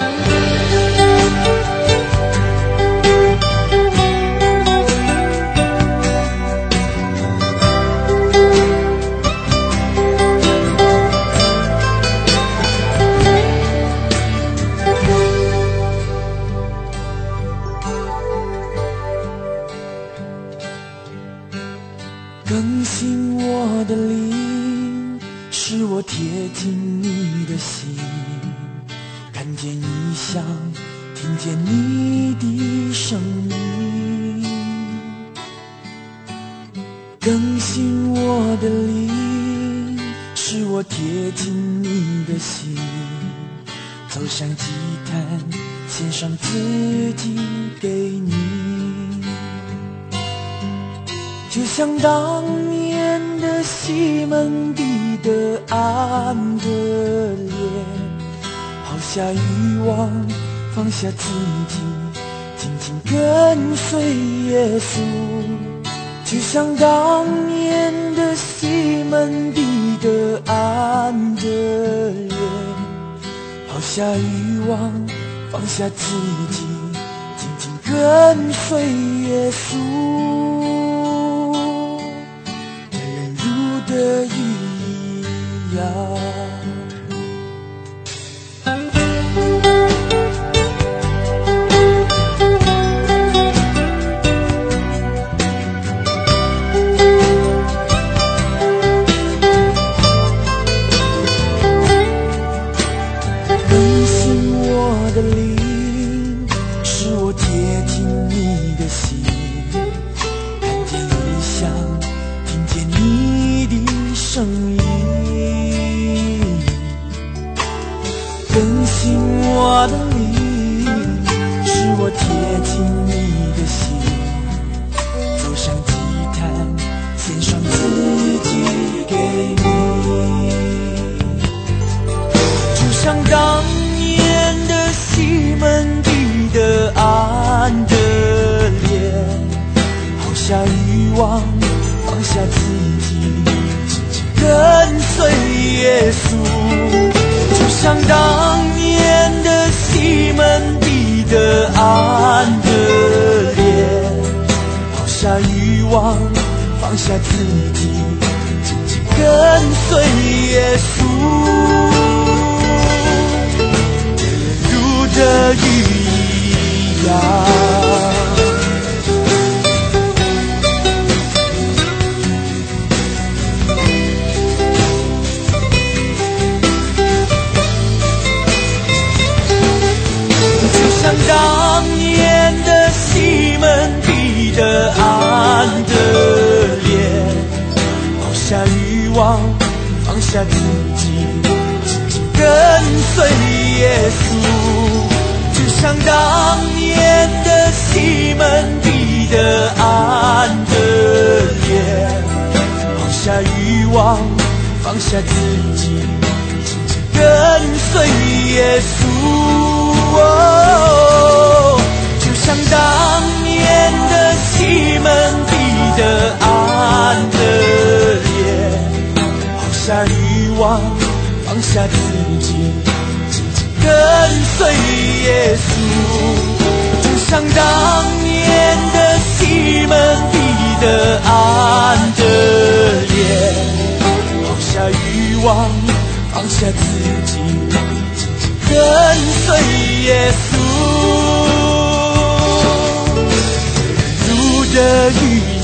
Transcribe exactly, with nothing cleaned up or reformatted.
更新我的灵，使我贴近你的心，看见异象，听见你的声音。更新我的灵，使我贴近你的心，走上祭坛，献上自己给你。就像当年的西门彼得安德烈，抛下欲望，放下自己，紧紧跟随耶稣。就像当年的西门彼得安德烈，抛下欲望，放下自己，紧紧跟随耶稣。的一样，更新我的灵，使我贴近你的心，看见异象，听见你的声音。更新我的灵，使我贴近你的心，走上祭坛，献上自己给你。就像当年的西门彼得安德烈，抛下欲望，放下自己，跟随耶稣。就像当年的西门彼得安德烈，抛下欲望，放下自己，紧紧跟随耶稣。如这雨一样，像当年的西门彼得安德烈，抛下欲望，放下自己，紧紧跟随耶稣。就像当年的西门彼得安德烈，抛下欲望，放下自己，紧紧跟随耶稣。哦，就像当年的西门彼得安德烈，抛下欲望，放下自己，紧紧跟随耶稣。就像当年的西门彼得安德烈，抛下欲望，放下自己，跟随耶稣，如这雨